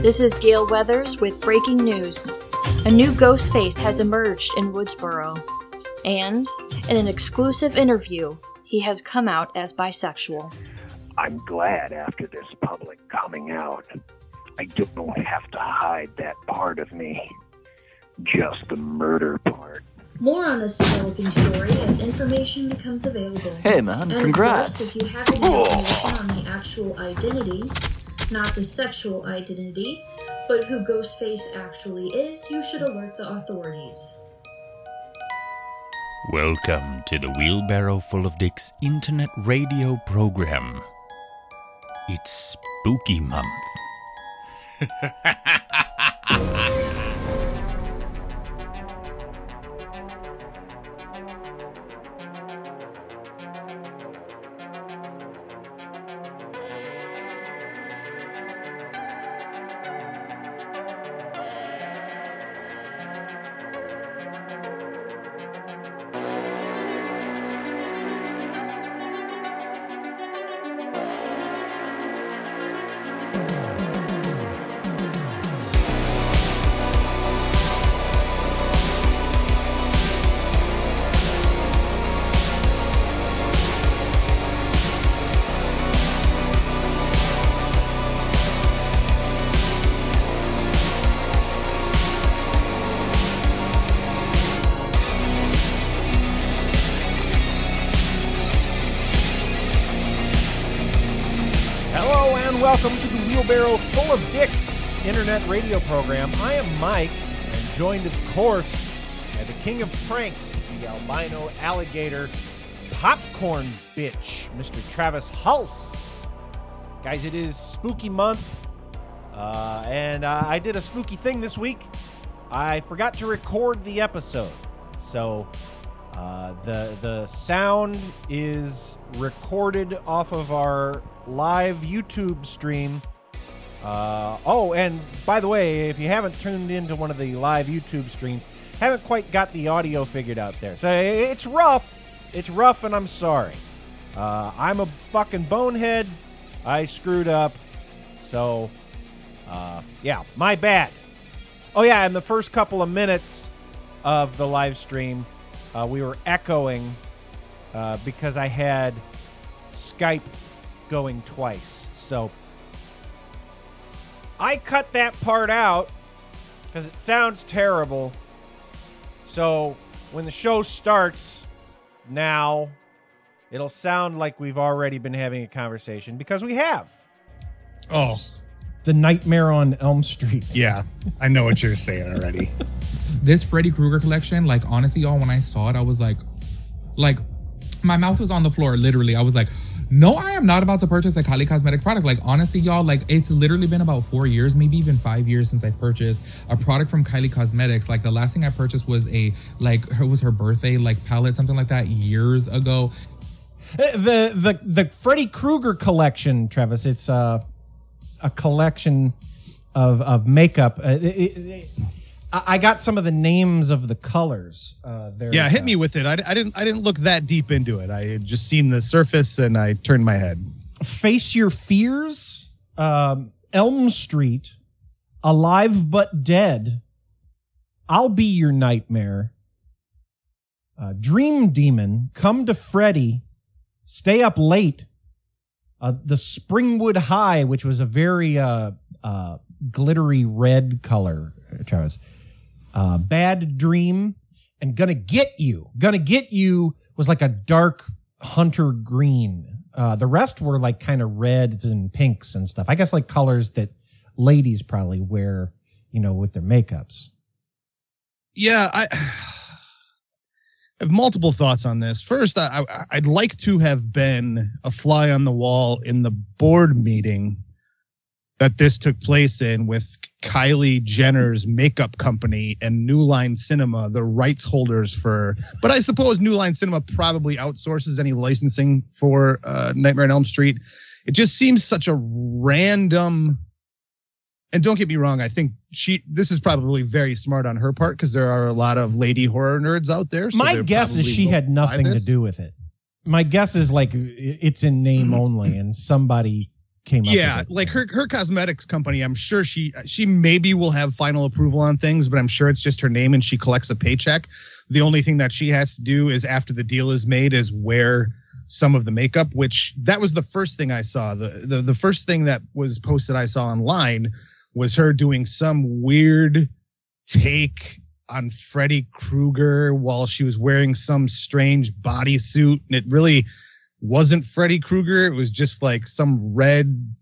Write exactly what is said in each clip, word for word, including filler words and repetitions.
This is Gail Weathers with breaking news. A new ghost face has emerged in Woodsboro, and in an exclusive interview, he has come out as bisexual. I'm glad after this public coming out, I don't have to hide that part of me. Just the murder part. More on this developing story as information becomes available. Hey man, and congrats! Of course, if you have any information on the actual identity, not the sexual identity, but who Ghostface actually is, you should alert the authorities. Welcome to the Wheelbarrow Full of Dicks internet radio program. It's Spooky Month. Welcome to the Wheelbarrow Full of Dicks internet radio program. I am Mike, and joined, of course, by the king of pranks, the albino alligator popcorn bitch, Mister Travis Hulse. Guys, it is spooky month, uh, and uh, I did a spooky thing this week. I forgot to record the episode, so uh, the the sound is recorded off of our live YouTube stream. Uh, oh, and by the way, if you haven't tuned into one of the live YouTube streams, haven't quite got the audio figured out there. So it's rough. It's rough, and I'm sorry. Uh, I'm a fucking bonehead. I screwed up. So, uh, yeah, my bad. Oh, yeah, in the first couple of minutes of the live stream, uh, we were echoing uh, because I had Skype going twice. So I cut that part out because it sounds terrible. So when the show starts now, it'll sound like we've already been having a conversation, because we have. Oh, the Nightmare on Elm Street. Yeah, I know what you're saying already. This Freddy Krueger collection, like, honestly, y'all, when I saw it, I was like, like, my mouth was on the floor, literally. I was like, no, I am not about to purchase a Kylie Cosmetic product. Like, honestly, y'all, like, it's literally been about four years, maybe even five years since I purchased a product from Kylie Cosmetics. Like, the last thing I purchased was a, like, her was her birthday, like, palette, something like that, years ago. The the the Freddy Krueger collection, Travis, it's uh, a collection of of makeup. Uh, it, it, I got some of the names of the colors. Uh, yeah, hit uh, me with it. I, I didn't. I didn't look that deep into it. I had just seen the surface and I turned my head. Face Your Fears, um, Elm Street, Alive but Dead, I'll Be Your Nightmare, uh, Dream Demon, Come to Freddy, Stay Up Late, uh, the Springwood High, which was a very uh, uh, glittery red color, Travis. Uh, Bad Dream, and Gonna Get You. Gonna Get You was like a dark hunter green. Uh, the rest were like kind of reds and pinks and stuff. I guess like colors that ladies probably wear, you know, with their makeups. Yeah, I, I have multiple thoughts on this. First, I, I'd like to have been a fly on the wall in the board meeting that this took place in with Kylie Jenner's makeup company and New Line Cinema, the rights holders for, but I suppose New Line Cinema probably outsources any licensing for uh, Nightmare on Elm Street. It just seems such a random, and don't get me wrong, I think she, this is probably very smart on her part because there are a lot of lady horror nerds out there. So my guess is she had nothing to do with it. My guess is like it's in name only and somebody came up Yeah, with it. like her her cosmetics company, I'm sure she she maybe will have final approval on things, but I'm sure it's just her name and she collects a paycheck. The only thing that she has to do is after the deal is made is wear some of the makeup, which that was the first thing I saw. The the, the first thing that was posted I saw online was her doing some weird take on Freddy Krueger while she was wearing some strange bodysuit, and it really wasn't Freddy Krueger. It was just like some red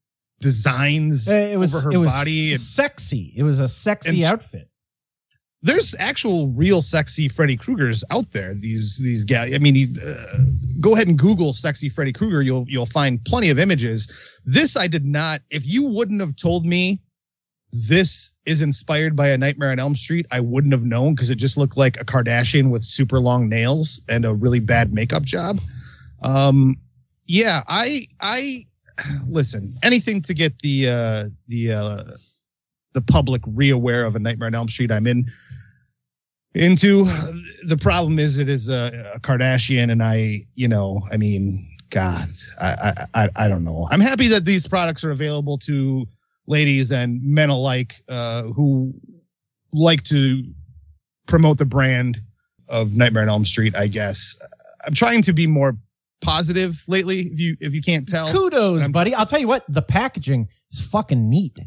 designs it was, over her it was body. And sexy. It was a sexy and outfit. there's actual real sexy Freddy Kruegers out there. These these guys. I mean, uh, go ahead and Google sexy Freddy Krueger. You'll you'll find plenty of images. This I did not. If you wouldn't have told me this is inspired by A Nightmare on Elm Street, I wouldn't have known, because it just looked like a Kardashian with super long nails and a really bad makeup job. Um, yeah, I, I listen, anything to get the, uh, the, uh, the public re-aware of A Nightmare on Elm Street, I'm in into. The problem is it is a, a Kardashian, and I, you know, I mean, God, I, I, I don't know. I'm happy that these products are available to ladies and men alike, uh, who like to promote the brand of Nightmare on Elm Street, I guess. I'm trying to be more positive lately, if you if you can't tell. Kudos, buddy. I'll tell you what, the packaging is fucking neat.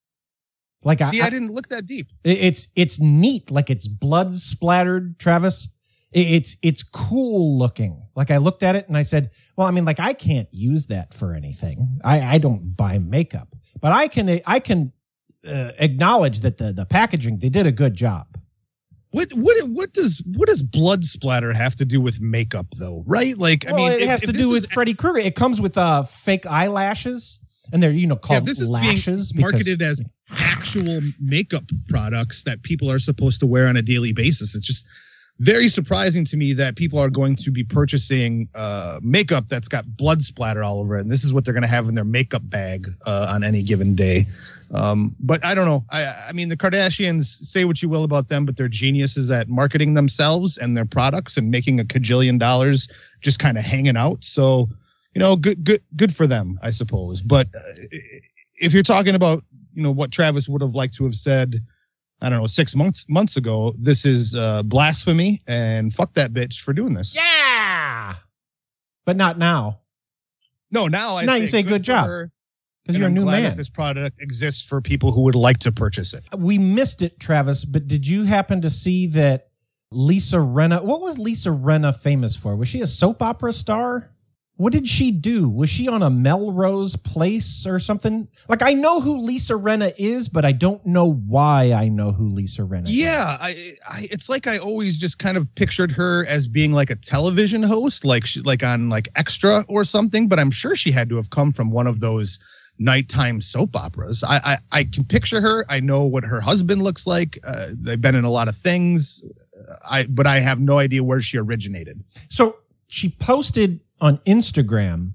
Like See, I, I, I didn't look that deep. It's it's neat. Like it's blood splattered, Travis. It's it's cool looking. Like I looked at it and I said, well, I mean, like I can't use that for anything. I, I don't buy makeup, but I can I can uh, acknowledge that the the packaging, they did a good job. What what what does what does blood splatter have to do with makeup though? Right? Like, Well, I mean, it if, has if to this do with is, Freddy Krueger. It comes with uh fake eyelashes, and they're you know yeah, called this is lashes. being marketed as actual makeup products that people are supposed to wear on a daily basis. It's just very surprising to me that people are going to be purchasing uh, makeup that's got blood splatter all over it, and this is what they're going to have in their makeup bag uh, on any given day. Um, but I don't know. I, I mean, the Kardashians, say what you will about them, but they're geniuses at marketing themselves and their products and making a cajillion dollars just kind of hanging out. So, you know, good, good, good for them, I suppose. But uh, if you're talking about, you know, what Travis would have liked to have said, I don't know, six months months ago, this is uh, blasphemy, and fuck that bitch for doing this. Yeah, but not now. No, now I now say you say good, good job because you're I'm a new glad man. That this product exists for people who would like to purchase it. We missed it, Travis, but did you happen to see that Lisa Rinna? What was Lisa Rinna famous for? Was she a soap opera star? What did she do? Was she on a Melrose Place or something? Like, I know who Lisa Rinna is, but I don't know why I know who Lisa Rinna yeah, is. Yeah, I, I, it's like I always just kind of pictured her as being like a television host, like she, like on like Extra or something. But I'm sure she had to have come from one of those nighttime soap operas. I I, I can picture her. I know what her husband looks like. Uh, they've been in a lot of things. I but I have no idea where she originated. So she posted on Instagram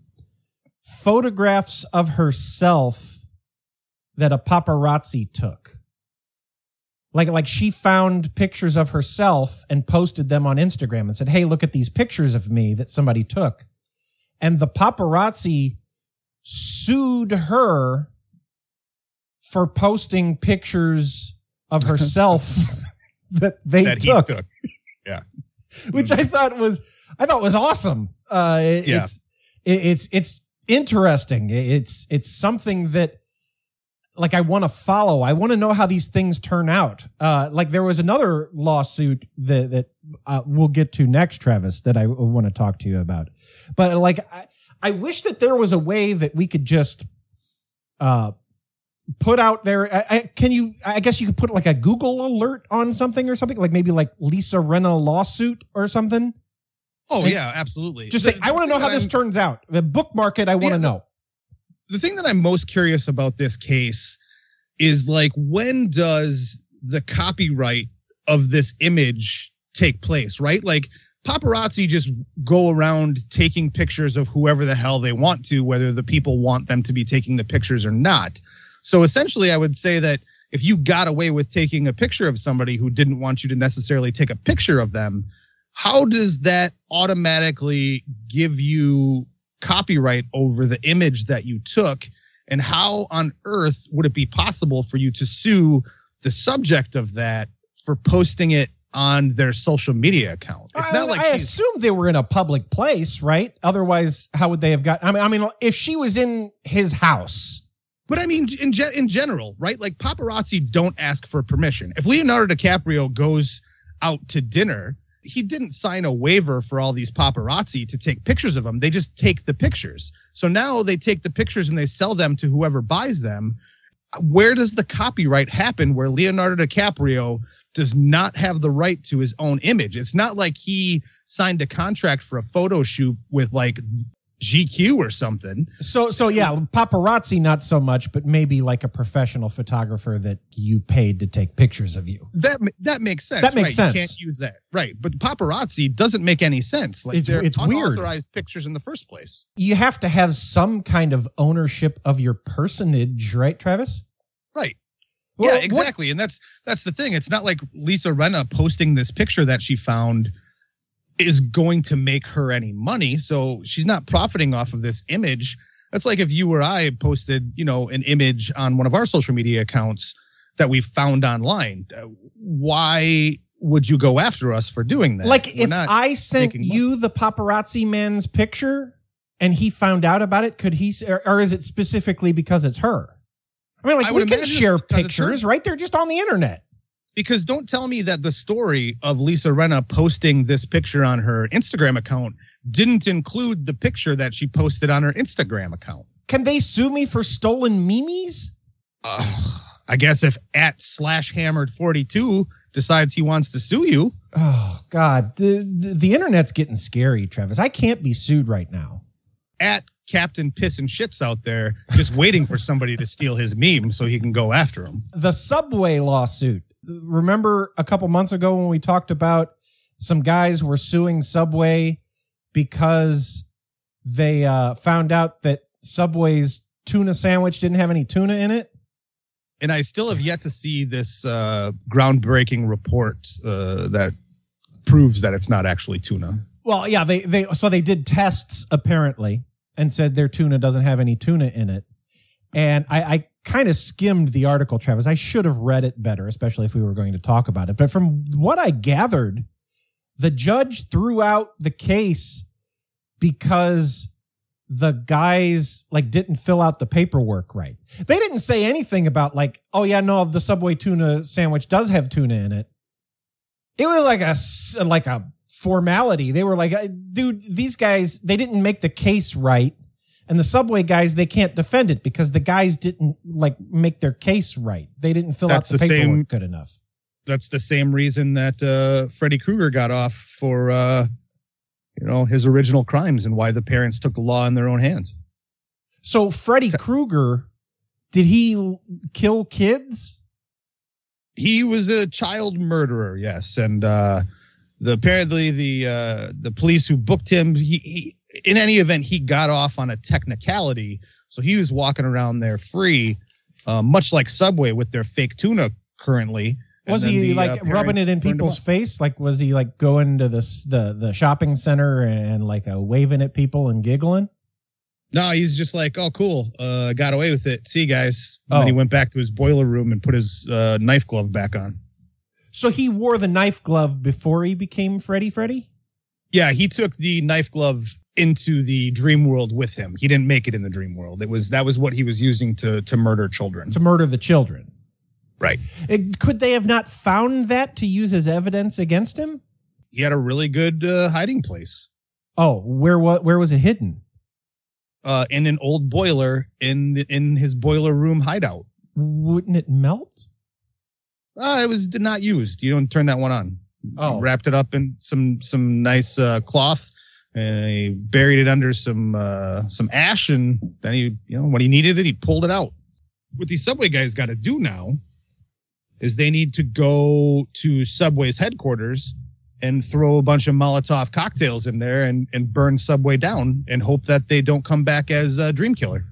photographs of herself that a paparazzi took. Like, like she found pictures of herself and posted them on Instagram and said, hey, look at these pictures of me that somebody took. And the paparazzi sued her for posting pictures of herself that they that took. He took. Yeah. Which I thought was, I thought was awesome. Uh, it, yeah. It's it, it's it's interesting. It's it's something that like I want to follow. I want to know how these things turn out. Uh, like there was another lawsuit that that uh, we'll get to next, Travis, that I want to talk to you about. But like I, I wish that there was a way that we could just uh, put out there. I, I, can you? I guess you could put like a Google alert on something or something, like maybe like Lisa Rinna lawsuit or something. Oh, and yeah, absolutely. Just the, say, I want to know how this I'm, turns out. The bookmark it, I want to yeah, know. The thing that I'm most curious about this case is like, when does the copyright of this image take place, right? Like paparazzi just go around taking pictures of whoever the hell they want to, whether the people want them to be taking the pictures or not. So essentially, I would say that if you got away with taking a picture of somebody who didn't want you to necessarily take a picture of them, how does that automatically give you copyright over the image that you took? And how on earth would it be possible for you to sue the subject of that for posting it on their social media account? It's not I, like I she's, assume they were in a public place, right? Otherwise, how would they have got? I mean, I mean, if she was in his house. But I mean, in ge- in general, right? Like paparazzi don't ask for permission. If Leonardo DiCaprio goes out to dinner, he didn't sign a waiver for all these paparazzi to take pictures of him. They just take the pictures. So now they take the pictures and they sell them to whoever buys them. Where does the copyright happen where Leonardo DiCaprio does not have the right to his own image? It's not like he signed a contract for a photo shoot with like G Q or something. So, so yeah, paparazzi, not so much, but maybe like a professional photographer that you paid to take pictures of you. That that makes sense. That makes right? sense. You can't use that. Right. But paparazzi doesn't make any sense. Like It's- they're it's weird. unauthorized pictures in the first place. You have to have some kind of ownership of your personage, right, Travis? Right. Well, yeah, what- exactly. And that's that's the thing. It's not like Lisa Rinna posting this picture that she found is going to make her any money. So she's not profiting off of this image. That's like if you or I posted, you know, an image on one of our social media accounts that we found online. Uh, why would you go after us for doing that? Like We're if not I sent making you the paparazzi man's picture and he found out about it, could he, s- or, or is it specifically because it's her? I mean, like I we would can imagine share it's because it's her. pictures, right? They're just on the internet. Because don't tell me that the story of Lisa Rinna posting this picture on her Instagram account didn't include the picture that she posted on her Instagram account. Can they sue me for stolen memes? Uh, I guess if at slash hammered forty-two decides he wants to sue you. Oh God, the, the the internet's getting scary, Travis. I can't be sued right now. At Captain Piss and Shits out there just waiting for somebody to steal his meme so he can go after him. The Subway lawsuit. Remember a couple months ago when we talked about some guys were suing Subway because they uh, found out that Subway's tuna sandwich didn't have any tuna in it? And I still have yet to see this uh, groundbreaking report uh, that proves that it's not actually tuna. Well, yeah, they they so they did tests apparently and said their tuna doesn't have any tuna in it. And I, I kind of skimmed the article, Travis. I should have read it better, especially if we were going to talk about it. But from what I gathered, the judge threw out the case because the guys like didn't fill out the paperwork right. They didn't say anything about like, oh yeah, no, the Subway tuna sandwich does have tuna in it. It was like a s- like a formality. They were like, dude, these guys, they didn't make the case right. And the Subway guys, they can't defend it because the guys didn't like make their case right. They didn't fill That's out the, the paperwork same- good enough. That's the same reason that uh, Freddy Krueger got off for, uh, you know, his original crimes and why the parents took the law in their own hands. So Freddy Krueger, did he kill kids? He was a child murderer, yes, and uh, the apparently the uh, the police who booked him, he, he in any event he got off on a technicality, so he was walking around there free, uh, much like Subway with their fake tuna currently. And Was then he the, like uh, rubbing it in parents burned him people's up. face? Like, was he like going to this the the shopping center and like uh, waving at people and giggling? No, he's just like, oh, cool, uh, got away with it. See you guys. And Oh. then he went back to his boiler room and put his uh, knife glove back on. So he wore the knife glove before he became Freddy Freddy? Yeah, he took the knife glove into the dream world with him. He didn't make it in the dream world. It was that was what he was using to to murder children. To murder the children. Right. It, could they have not found that to use as evidence against him? He had a really good uh, hiding place Oh, where what where was it hidden? uh, in an old boiler in the, in his boiler room hideout. Wouldn't it melt? Uh, it was not used. You don't turn that one on. Oh. Wrapped it up in some some nice uh, cloth and he buried it under some uh, some ash, and then he, you know, when he needed it, he pulled it out. What these Subway guys got to do now is they need to go to Subway's headquarters and throw a bunch of Molotov cocktails in there and, and burn Subway down and hope that they don't come back as a dream killer.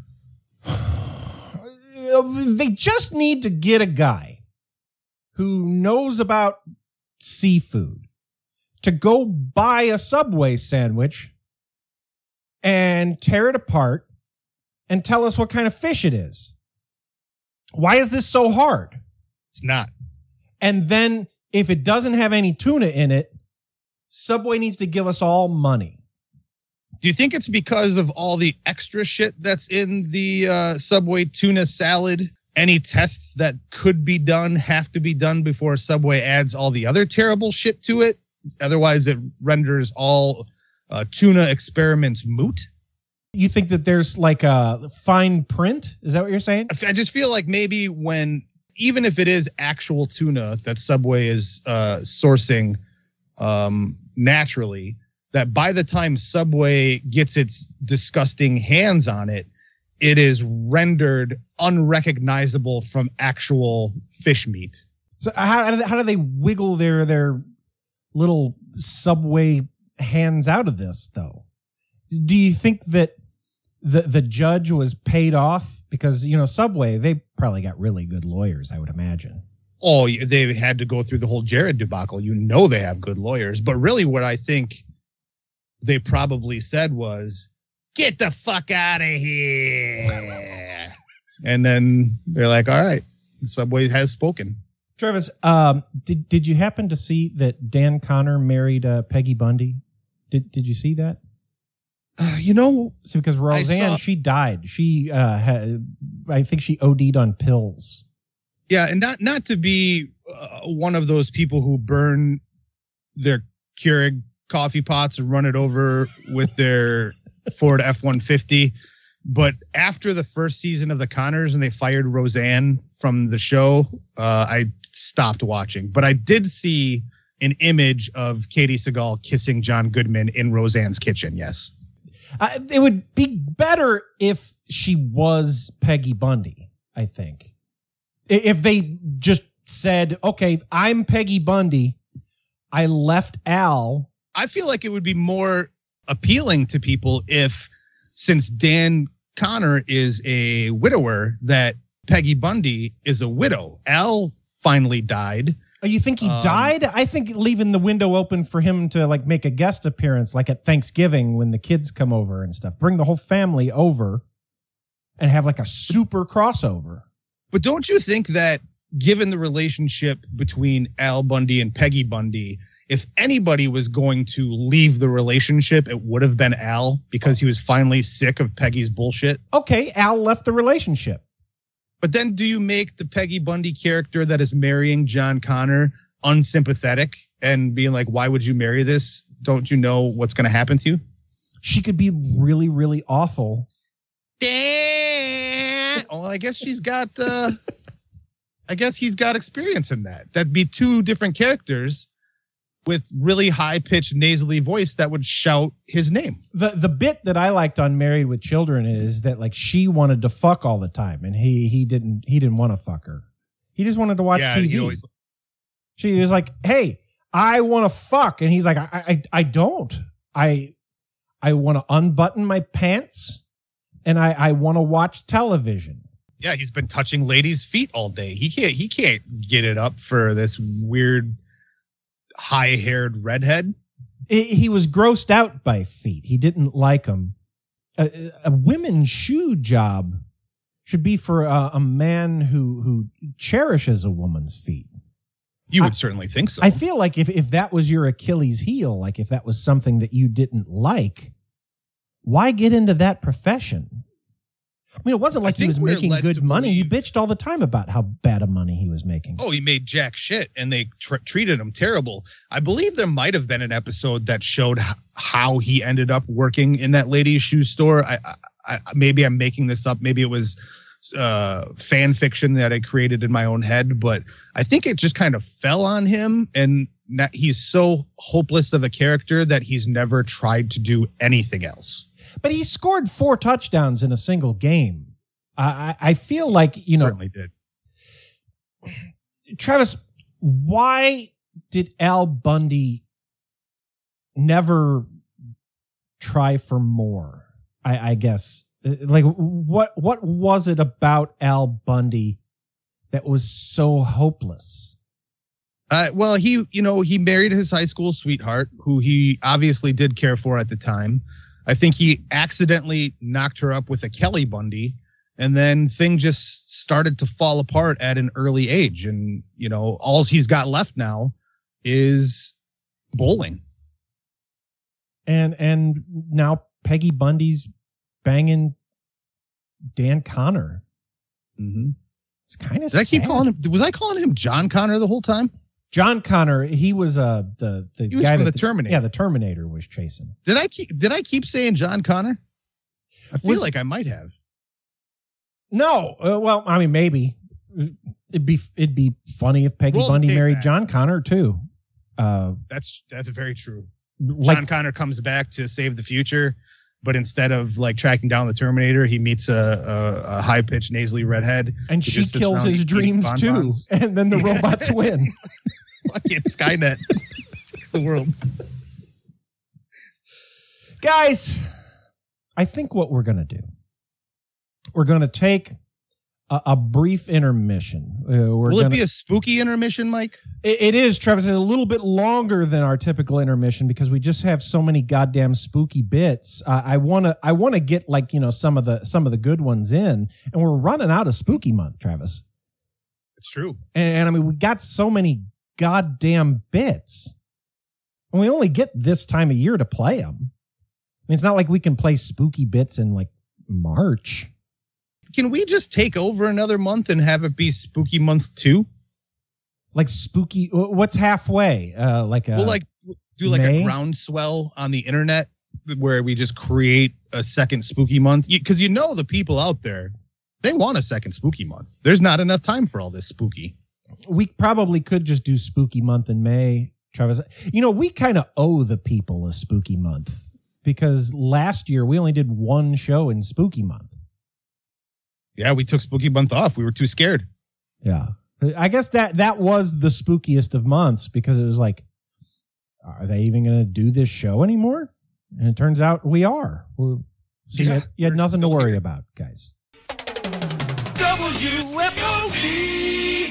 They just need to get a guy who knows about seafood to go buy a Subway sandwich and tear it apart and tell us what kind of fish it is. Why is this so hard? It's not. And then if it doesn't have any tuna in it, Subway needs to give us all money. Do you think it's because of all the extra shit that's in the uh, Subway tuna salad? Any tests that could be done have to be done before Subway adds all the other terrible shit to it? Otherwise, it renders all uh, tuna experiments moot? You think that there's like a fine print? Is that what you're saying? I just feel like maybe when, even if it is actual tuna that Subway is uh, sourcing um, naturally, that by the time Subway gets its disgusting hands on it, it is rendered unrecognizable from actual fish meat. So how, how do they wiggle their their little Subway hands out of this, though? Do you think that the the judge was paid off? Because, you know, Subway, they probably got really good lawyers, I would imagine. Oh, they had to go through the whole Jared debacle. You know they have good lawyers. But really what I think they probably said was, get the fuck out of here. And then they're like, all right, Subway has spoken. Travis, um, did did you happen to see that Dan Connor married uh, Peggy Bundy? Did did you see that? Uh, you know, so because Roseanne, saw, she died. She, uh, had, I think she O D'd on pills. Yeah, and not not to be uh, one of those people who burn their Keurig coffee pots and run it over with their Ford F one fifty. But after the first season of The Connors and they fired Roseanne from the show, uh, I stopped watching. But I did see an image of Katie Sagal kissing John Goodman in Roseanne's kitchen, yes. Uh, it would be better if she was Peggy Bundy, I think. If they just said, okay, I'm Peggy Bundy. I left Al. I feel like it would be more appealing to people if, since Dan Connor is a widower, that Peggy Bundy is a widow. Al finally died. Oh, you think he um, died? I think leaving the window open for him to like make a guest appearance, like at Thanksgiving when the kids come over and stuff. Bring the whole family over and have like a super crossover. But don't you think that given the relationship between Al Bundy and Peggy Bundy, if anybody was going to leave the relationship, it would have been Al, because he was finally sick of Peggy's bullshit? Okay, Al left the relationship. But then do you make the Peggy Bundy character that is marrying John Connor unsympathetic and being like, why would you marry this? Don't you know what's going to happen to you? She could be really, really awful. Damn. Well, I guess she's got, uh, I guess he's got experience in that. That'd be two different characters with really high-pitched, nasally voice that would shout his name. The the bit that I liked on Married with Children is that like she wanted to fuck all the time, and he he didn't he didn't want to fuck her. He just wanted to watch yeah, T V. Always... She was like, "Hey, I want to fuck," and he's like, "I I, I don't. I I want to unbutton my pants, and I I want to watch television." Yeah, he's been touching ladies' feet all day. He can't he can't get it up for this weird high-haired redhead. He was grossed out by feet. He didn't like them. A, a women's shoe job should be for a, a man who who cherishes a woman's feet. You would I, certainly think so. I feel like if, if that was your Achilles heel, like if that was something that you didn't like, why get into that profession? I mean, it wasn't like he was making good money. He bitched all the time about how bad of money he was making. Oh, he made jack shit, and they tr- treated him terrible. I believe there might have been an episode that showed h- how he ended up working in that lady's shoe store. I, I, I maybe I'm making this up. Maybe it was uh, fan fiction that I created in my own head, but I think it just kind of fell on him, and not, he's so hopeless of a character that he's never tried to do anything else. But he scored four touchdowns in a single game. I, I feel like, you know. Certainly did. Travis, why did Al Bundy never try for more? I, I guess. Like, what what was it about Al Bundy that was so hopeless? Uh, well, he, you know, he married his high school sweetheart, who he obviously did care for at the time. I think he accidentally knocked her up with a Kelly Bundy, and then thing just started to fall apart at an early age. And, you know, all he's got left now is bowling. And and now Peggy Bundy's banging Dan Connor. Mm-hmm. It's kind of Did I sad. keep calling him? Was I calling him John Connor the whole time? John Connor, he was uh the the He was guy from that the Terminator. Yeah, the Terminator was chasing. Did I keep Did I keep saying John Connor? I feel Was- like I might have. No, uh, well, I mean, maybe it'd be it'd be funny if Peggy Roll the Bundy tape married back. John Connor too. Uh, That's that's very true. like John Connor comes back to save the future, but instead of like tracking down the Terminator, he meets a, a, a high pitched nasally redhead, and who she just sits kills around his eating dreams too, bonbons. and then the Yeah. robots win. Fucking Skynet takes the world. Guys, I think what we're gonna do, we're gonna take a, a brief intermission. Uh, we're Will gonna, it be a spooky intermission, Mike? It, it is, Travis. It's a little bit longer than our typical intermission because we just have so many goddamn spooky bits. Uh, I want to, I want to get like you know some of the some of the good ones in, and we're running out of spooky month, Travis. It's true. And, and I mean, we got so many goddamn bits, and we only get this time of year to play them. I mean, it's not like we can play spooky bits in like March. Can we just take over another month and have it be spooky month two? Like spooky, what's halfway? Uh, like a, We'll like do like May? a groundswell on the internet where we just create a second spooky month. Because you know the people out there, they want a second spooky month. There's not enough time for all this spooky. we probably could just do spooky month in May, Travis. You know, we kind of owe the people a spooky month because last year we only did one show in spooky month. Yeah, we took spooky month off. We were too scared. Yeah. I guess that that was the spookiest of months because it was like, are they even going to do this show anymore? And it turns out we are. We- So you Yeah, had, you had we're nothing to still worry here. about, guys. W F O D.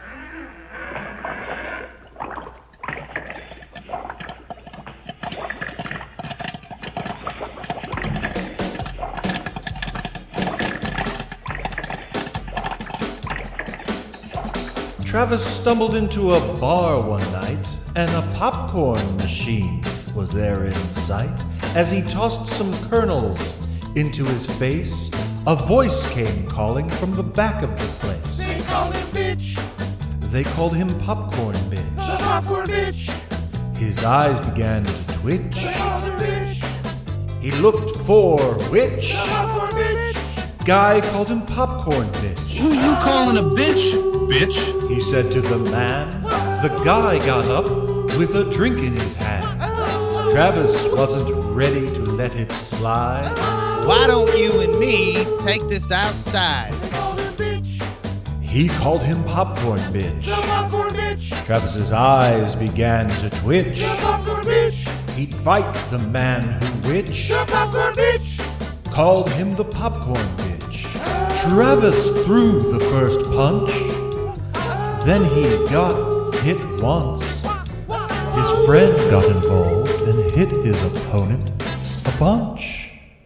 Travis stumbled into a bar one night, and a popcorn machine was there in sight. As he tossed some kernels into his face, a voice came calling from the back of the place. They call him bitch, They called him Popcorn Bitch. the popcorn bitch. His eyes began to twitch. They call him bitch, He looked for which the popcorn bitch. guy called him Popcorn Bitch. Who you calling a bitch, bitch? He said to the man. The guy got up with a drink in his hand. Travis wasn't ready to let it slide. Why don't you and me take this outside? They call him bitch, He called him Popcorn Bitch. the popcorn bitch. Travis's eyes began to twitch. The popcorn bitch, He'd fight the man who which the popcorn bitch. called him the Popcorn Bitch. Travis threw the first punch. Then he got hit once. His friend got involved and hit his opponent a bunch.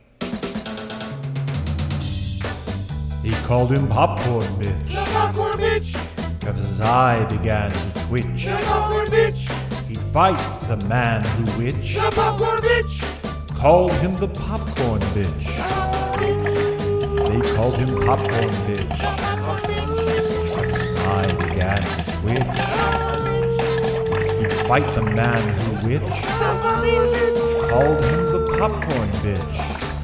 He called him Popcorn Bitch. The popcorn bitch, Travis's eye began to twitch. the popcorn bitch. He'd fight the man who which The popcorn bitch, called him the Popcorn Bitch. They called him Popcorn Bitch. His eye began to twitch. He'd fight the man who which called him the Popcorn Bitch.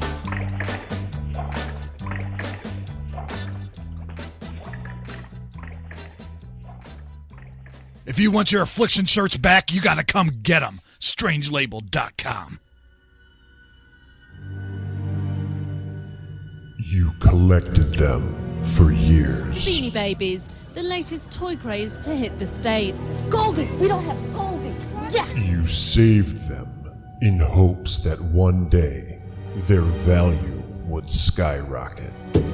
If you want your affliction shirts back, you gotta come get them. strange label dot com. You collected them for years. Beanie Babies, the latest toy craze to hit the States. Goldie! We don't have Goldie! Yes! You saved them in hopes that one day their value would skyrocket.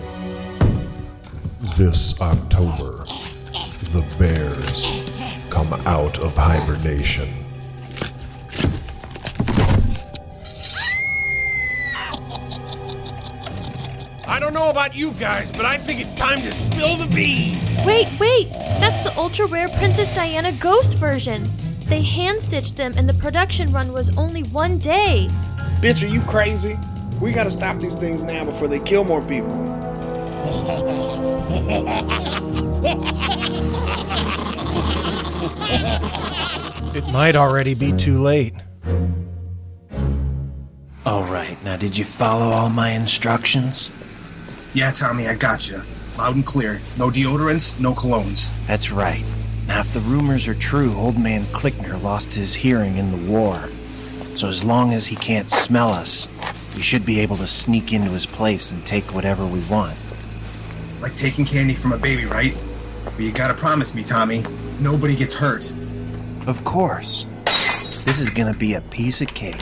This October, the bears come out of hibernation. I don't know about you guys, but I think it's time to spill the beans. Wait, wait! That's the ultra-rare Princess Diana Ghost version. They hand-stitched them and the production run was only one day. Bitch, are you crazy? We gotta stop these things now before they kill more people. It might already be too late. All right, now did you follow all my instructions? Yeah, Tommy, I got you. Loud and clear. No deodorants, no colognes. That's right. Now, if the rumors are true, Old Man Klickner lost his hearing in the war. So as long as he can't smell us, we should be able to sneak into his place and take whatever we want. Like taking candy from a baby, right? But you gotta promise me, Tommy, nobody gets hurt. Of course. This is gonna be a piece of cake.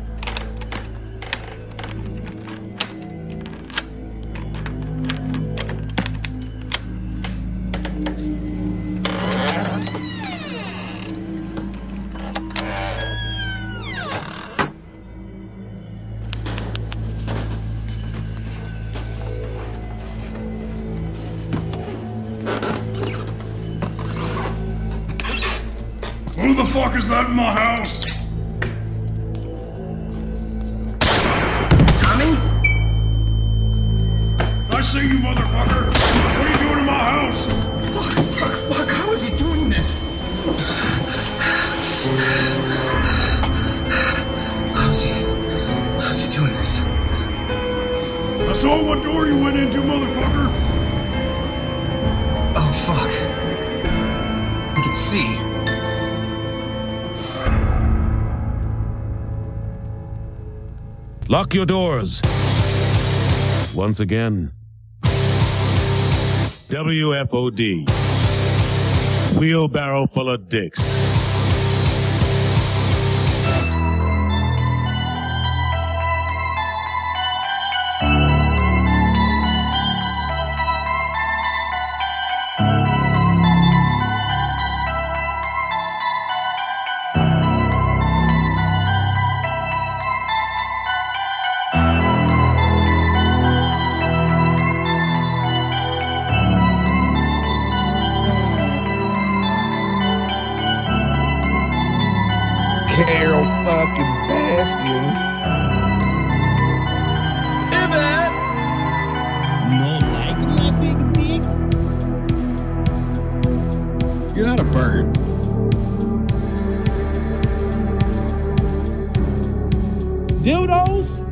Who the fuck is that in my house? Tommy? I see you, motherfucker. What are you doing in my house? Fuck, fuck, fuck. How is he doing this? How's he... How's he doing this? I saw what door you went into, motherfucker. Oh, fuck. I can see. Lock your doors. Once again. W F O D. Wheelbarrow full of dicks. Carol fucking Baskin. Pivot! No like my big dick? You're not a bird. Dildos?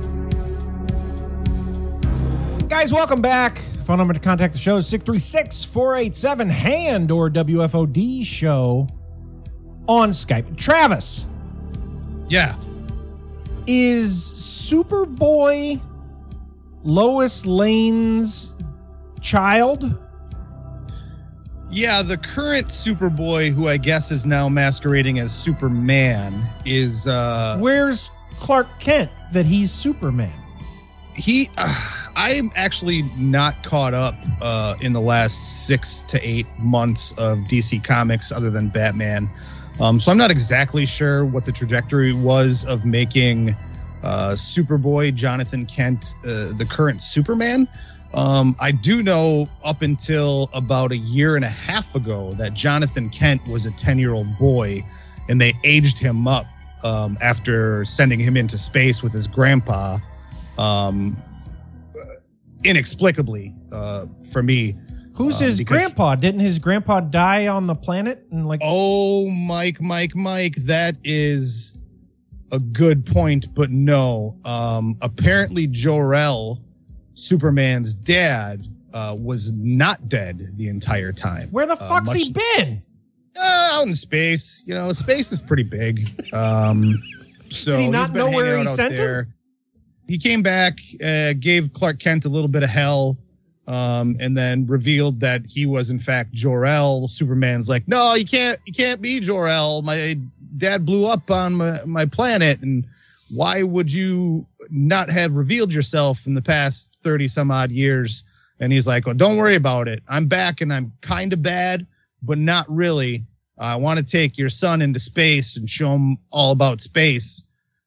Guys, welcome back. Phone number to contact the show is six three six, four eight seven, HAND or W F O D show on Skype. Travis. Yeah. Is Superboy Lois Lane's child? Yeah, the current Superboy, who I guess is now masquerading as Superman, is... uh Where's Clark Kent that he's Superman? He... Uh, I'm actually not caught up uh, in the last six to eight months of D C Comics other than Batman. Um, so I'm not exactly sure what the trajectory was of making uh, Superboy, Jonathan Kent, uh, the current Superman. Um, I do know up until about a year and a half ago that Jonathan Kent was a ten-year-old boy, and they aged him up um, after sending him into space with his grandpa. Um, inexplicably uh, for me. Who's um, his because- grandpa? Didn't his grandpa die on the planet? And like, Oh, Mike, Mike, Mike, that is a good point, but no. Um, apparently, Jor-El, Superman's dad, uh, was not dead the entire time. Where the Uh, fuck's he much- been? Uh, out in space. You know, space is pretty big. Um, so Did he he's not been know where hanging he out out sent there. him? He came back, uh, gave Clark Kent a little bit of hell, um, and then revealed that he was in fact Jor-El. Superman's like, no, you can't, you can't be Jor-El. My dad blew up on my, my planet, and why would you not have revealed yourself in the past thirty some odd years? And he's like, well, don't worry about it. I'm back, and I'm kind of bad, but not really. I want to take your son into space and show him all about space.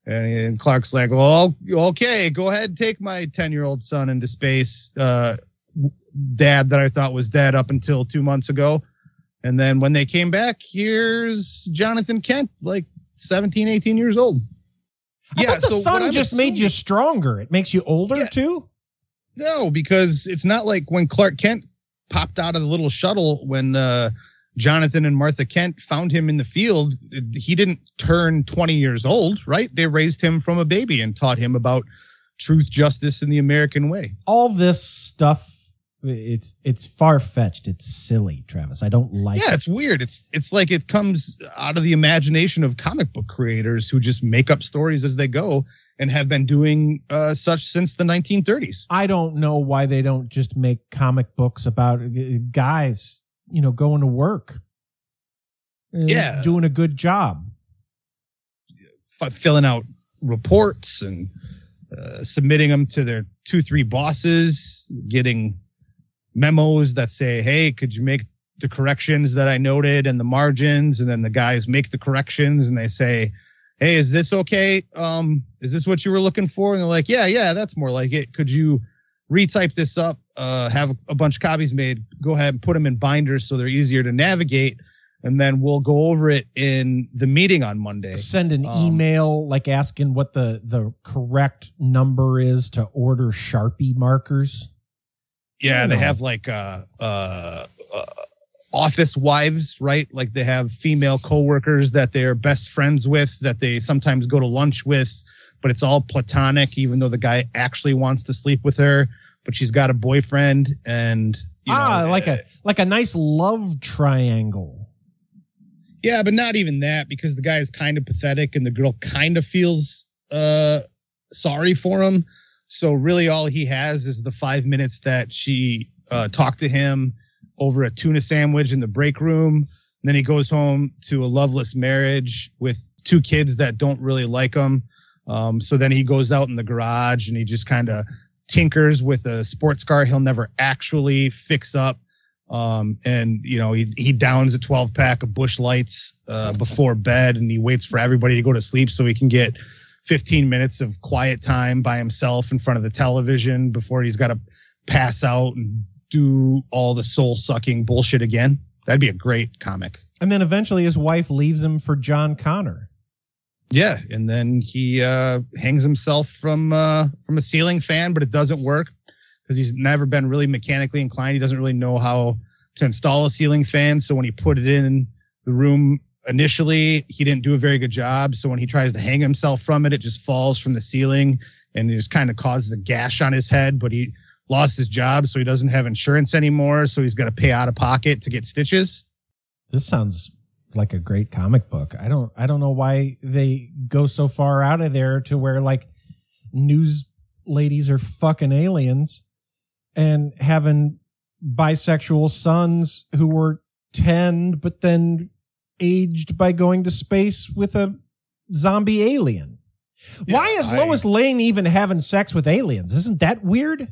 And, and Clark's like, well, okay, go ahead and take my ten-year-old son into space, uh, dad that I thought was dead up until two months ago. And then when they came back, here's Jonathan Kent, like seventeen, eighteen years old. I yeah, thought the so sun what just I'm made you stronger. It makes you older, Yeah. too? No, because it's not like when Clark Kent popped out of the little shuttle when uh, Jonathan and Martha Kent found him in the field. He didn't turn twenty years old, right? They raised him from a baby and taught him about truth, justice, and the American way. All this stuff, it's it's far-fetched. It's silly, Travis. I don't like Yeah, it. it's weird. It's it's like it comes out of the imagination of comic book creators who just make up stories as they go and have been doing uh, such since the nineteen thirties. I don't know why they don't just make comic books about uh, guys, you know, going to work. uh, Yeah. Doing a good job. F- filling out reports and uh, submitting them to their two, three bosses, getting memos that say, hey, could you make the corrections that I noted and the margins? And then the guys make the corrections and they say, hey, is this okay? Um, is this what you were looking for? And they're like, yeah, yeah, that's more like it. Could you retype this up, uh, have a, a bunch of copies made, go ahead and put them in binders so they're easier to navigate. And then we'll go over it in the meeting on Monday. Send an Um, email like asking what the, the correct number is to order Sharpie markers. Yeah, You they know. have like uh, uh, uh, office wives, right? Like they have female coworkers that they're best friends with, that they sometimes go to lunch with, but it's all platonic, even though the guy actually wants to sleep with her, but she's got a boyfriend. And you ah, know, like uh, a like a nice love triangle. yeah, but not even that, because the guy is kind of pathetic and the girl kind of feels uh, sorry for him. So really all he has is the five minutes that she uh, talked to him over a tuna sandwich in the break room. And then he goes home to a loveless marriage with two kids that don't really like him. Um, so then he goes out in the garage and he just kind of tinkers with a sports car he'll never actually fix up. Um, and, you know, he, he downs a twelve pack of Busch Lights uh, before bed, and he waits for everybody to go to sleep so he can get fifteen minutes of quiet time by himself in front of the television before he's got to pass out and do all the soul sucking bullshit again. That'd be a great comic. And then eventually his wife leaves him for John Connor. Yeah. And then he uh, hangs himself from uh, from a ceiling fan, but it doesn't work because he's never been really mechanically inclined. He doesn't really know how to install a ceiling fan. So when he put it in the room initially, he didn't do a very good job. So when he tries to hang himself from it, it just falls from the ceiling and it just kind of causes a gash on his head. But he lost his job, so he doesn't have insurance anymore. So he's got to pay out of pocket to get stitches. This sounds like a great comic book. I don't I don't know why they go so far out of there to where like news ladies are fucking aliens and having bisexual sons who were ten but then aged by going to space with a zombie alien. Yeah, why is I- Lois Lane even having sex with aliens? Isn't that weird?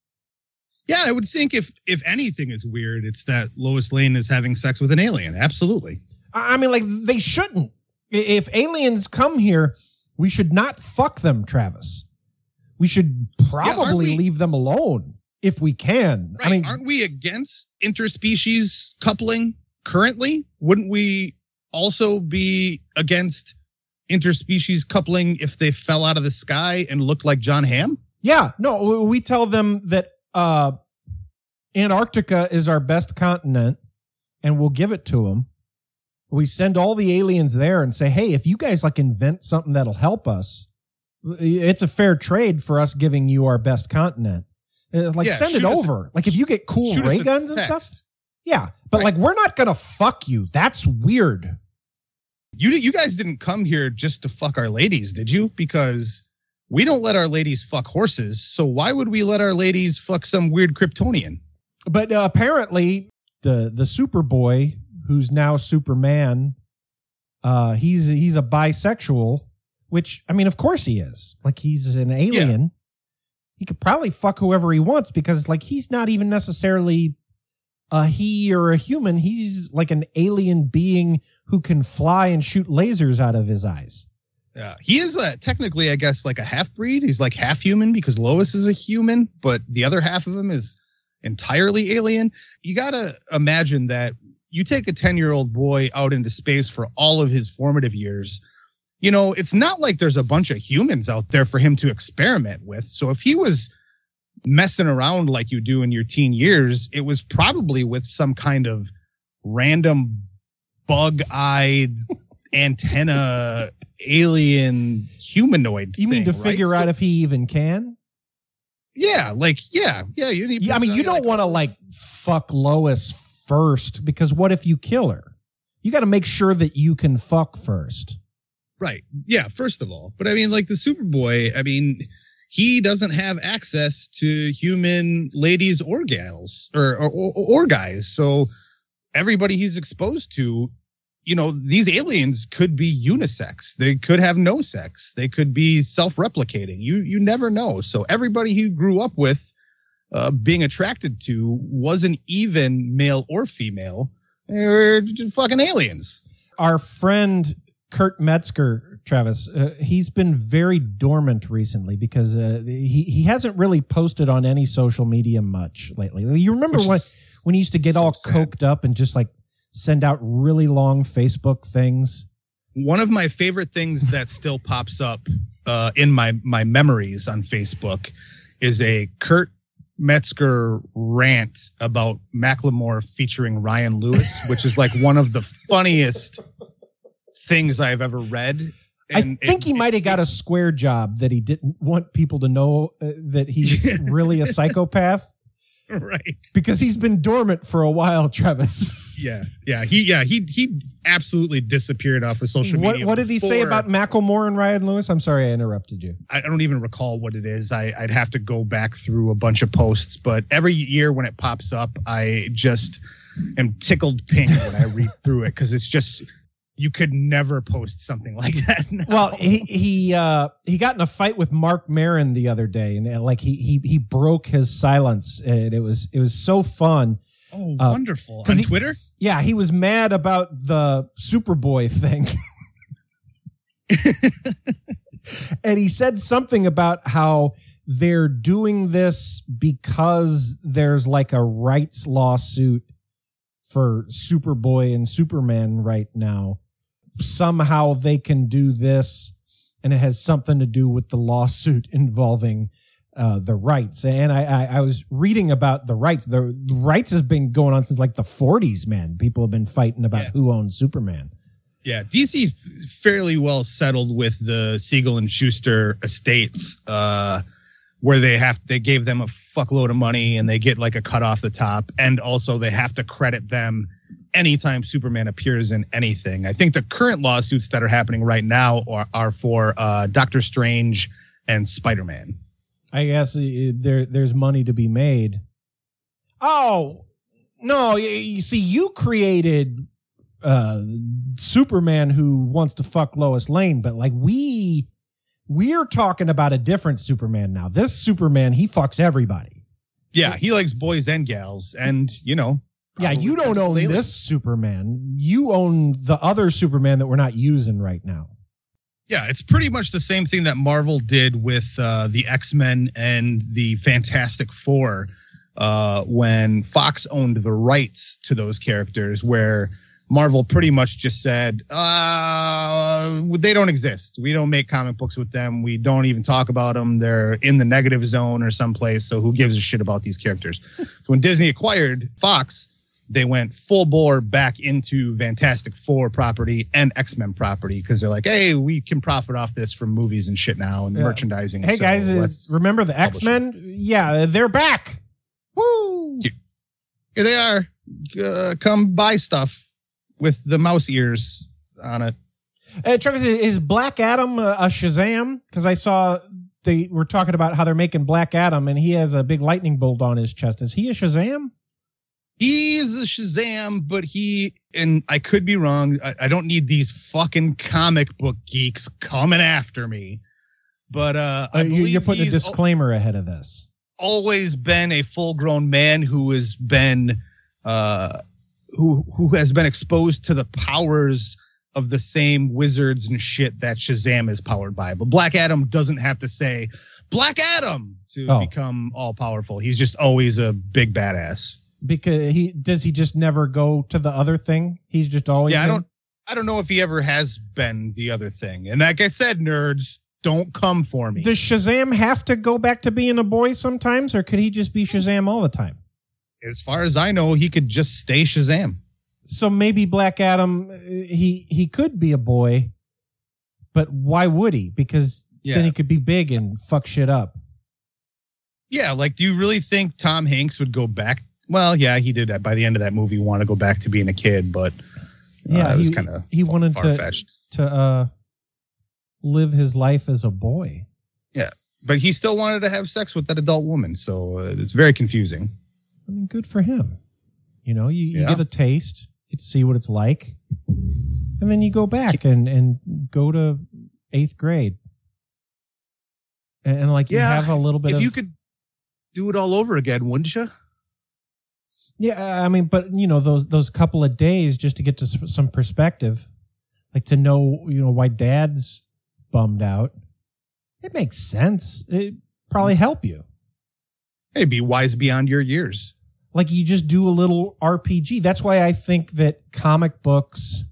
Yeah, I would think if if anything is weird, it's that Lois Lane is having sex with an alien. Absolutely. I I mean, like, they shouldn't. I- If aliens come here, we should not fuck them, Travis. We should probably we- leave them alone if we can. Right. I mean, aren't we against interspecies coupling currently? Wouldn't we also be against interspecies coupling if they fell out of the sky and looked like John Hamm? yeah, no, we- we tell them that uh, Antarctica is our best continent and we'll give it to them. We send all the aliens there and say, hey, if you guys like invent something that'll help us, it's a fair trade for us giving you our best continent. Uh, Like, Yeah, send it shoot us- over. Like, if you get cool shoot us ray a guns and text. stuff. Yeah. But, like, we're not going to fuck you. That's weird. You you guys didn't come here just to fuck our ladies, did you? Because we don't let our ladies fuck horses. So why would we let our ladies fuck some weird Kryptonian? But uh, apparently, the the Superboy, who's now Superman, uh, he's he's a bisexual. Which, I mean, of course he is. Like, he's an alien. He could probably fuck whoever he wants because, like, he's not even necessarily a he or a human. He's like an alien being who can fly and shoot lasers out of his eyes. Yeah, he is a, technically, I guess, like a half breed. He's like half human because Lois is a human, but the other half of him is entirely alien. You got to imagine that you take a ten year old boy out into space for all of his formative years. You know, it's not like there's a bunch of humans out there for him to experiment with. So if he was messing around like you do in your teen years, it was probably with some kind of random bug-eyed antenna alien humanoid You mean thing, to figure right? out So- if he even can? Yeah, like, yeah, yeah. You need Yeah, I mean, you don't want to like fuck Lois first because what if you kill her? You got to make sure that you can fuck first. Right. Yeah, first of all. But I mean, like the Superboy, I mean, he doesn't have access to human ladies or gals or, or, or, or guys. So everybody he's exposed to, you know, these aliens could be unisex. They could have no sex. They could be self-replicating. You you never know. So everybody he grew up with uh, being attracted to wasn't even male or female. They were just fucking aliens. Our friend Kurt Metzger, Travis, uh, he's been very dormant recently because uh, he, he hasn't really posted on any social media much lately. You remember when, when he used to get all coked up and just like send out really long Facebook things? One of my favorite things that still pops up uh, in my, my memories on Facebook is a Kurt Metzger rant about Macklemore featuring Ryan Lewis, which is like one of the funniest things I've ever read. And I think it, he might have got a square job that he didn't want people to know uh, that he's really a psychopath. Right. Because he's been dormant for a while, Travis. Yeah. Yeah. He, yeah, he, he absolutely disappeared off of social What, media. what did he say before- about Macklemore and Ryan Lewis? I'm sorry I interrupted you. I don't even recall what it is. I, I'd have to go back through a bunch of posts, but every year when it pops up, I just am tickled pink when I read through it because it's just, you could never post something like that now. Well, he he uh, he got in a fight with Mark Maron the other day, and uh, like he he he broke his silence, and it was it was so fun. Oh, Uh, wonderful. 'cause On he- Twitter? Yeah, he was mad about the Superboy thing. And he said something about how they're doing this because there's like a rights lawsuit for Superboy and Superman right now. Somehow they can do this, and it has something to do with the lawsuit involving uh, the rights. And I, I, I was reading about the rights. The rights has been going on since like the forties, man. People have been fighting about Yeah. who owns Superman. Yeah, D C fairly well settled with the Siegel and Schuster estates, uh, where they have they gave them a fuckload of money and they get like a cut off the top, and also they have to credit them anytime Superman appears in anything. I think the current lawsuits that are happening right now are, are for uh, Doctor Strange and Spider-Man. I guess uh, there there's money to be made. Oh no! You, you see, you created uh, Superman who wants to fuck Lois Lane, but like we we're talking about a different Superman now. This Superman, he fucks everybody. Yeah, he likes boys and gals, and you know. Yeah, you don't own Lately. this Superman. You own the other Superman that we're not using right now. Yeah, it's pretty much the same thing that Marvel did with uh, the X-Men and the Fantastic Four uh, when Fox owned the rights to those characters, where Marvel pretty much just said, uh, they don't exist. We don't make comic books with them. We don't even talk about them. They're in the negative zone or someplace, so who gives a shit about these characters? So when Disney acquired Fox, they went full bore back into Fantastic Four property and X-Men property because they're like, hey, we can profit off this from movies and shit now and Yeah. merchandising. Hey so guys, uh, let's remember the publish X-Men? Yeah, they're back. Woo! Here they are. Uh, come buy stuff with the mouse ears on it. Uh, Travis, is Black Adam a, a Shazam? Because I saw they were talking about how they're making Black Adam, and he has a big lightning bolt on his chest. Is he a Shazam? He's a Shazam, but he, and I could be wrong. I, I don't need these fucking comic book geeks coming after me. But uh, I Uh, you- believe you're putting a he's disclaimer ahead of this. always been a full-grown man who has been, uh, who who has been exposed to the powers of the same wizards and shit that Shazam is powered by. But Black Adam doesn't have to say Black Adam to Oh. become all powerful. He's just always a big badass. Because he does he just never go to the other thing? He's just always Yeah, I been- don't I don't know if he ever has been the other thing. And like I said, nerds, don't come for me. Does Shazam have to go back to being a boy sometimes, or could he just be Shazam all the time? As far as I know, he could just stay Shazam. So maybe Black Adam, uh, he he could be a boy, but why would he? Because Yeah. then he could be big and fuck shit up. Yeah, like, do you really think Tom Hanks would go back? Well, yeah, he did by the end of that movie want to go back to being a kid, but uh, Yeah, it was he, kind of he wanted to far-fetched. to uh, live his life as a boy. Yeah, but he still wanted to have sex with that adult woman, so uh, it's very confusing. I mean, good for him. You know, you, you Yeah. get a taste, you get to see what it's like, and then you go back and, and go to eighth grade. And, and like you Yeah, have a little bit if of... you could do it all over again, wouldn't you? Yeah, I mean, but, you know, those those couple of days just to get to s- some perspective, like to know, you know, why dad's bummed out, it makes sense. It probably help you. Hey, be wise beyond your years. Like you just do a little R P G. That's why I think that comic books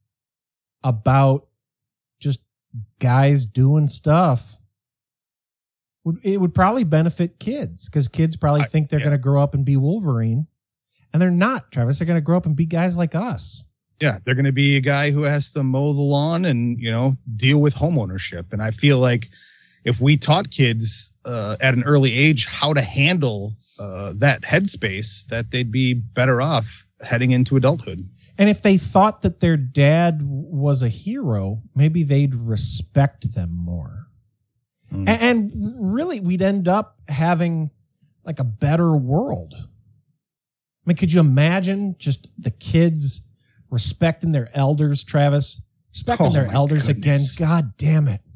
about just guys doing stuff would it would probably benefit kids, because kids probably I- think they're yeah. going to grow up and be Wolverine, and they're not. Travis, they're going to grow up and be guys like us. Yeah, they're going to be a guy who has to mow the lawn and, you know, deal with home ownership. And I feel like if we taught kids uh, at an early age how to handle uh, that headspace, that they'd be better off heading into adulthood. And if they thought that their dad was a hero, maybe they'd respect them more. Mm. A- And really, we'd end up having like a better world. I mean, could you imagine just the kids respecting their elders, Travis? Respecting Oh, their my elders goodness. again. God damn it.